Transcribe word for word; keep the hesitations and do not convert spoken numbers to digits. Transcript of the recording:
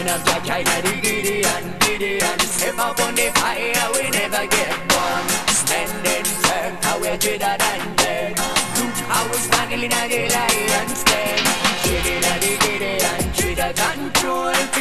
Son of Jah, Jah the Gideon, Gideon. Step up on the fire, we never get burned. Standing firm, how we're dreader than dead. Look how we're standing in the lion's den. Gideon the Gideon, dreader control.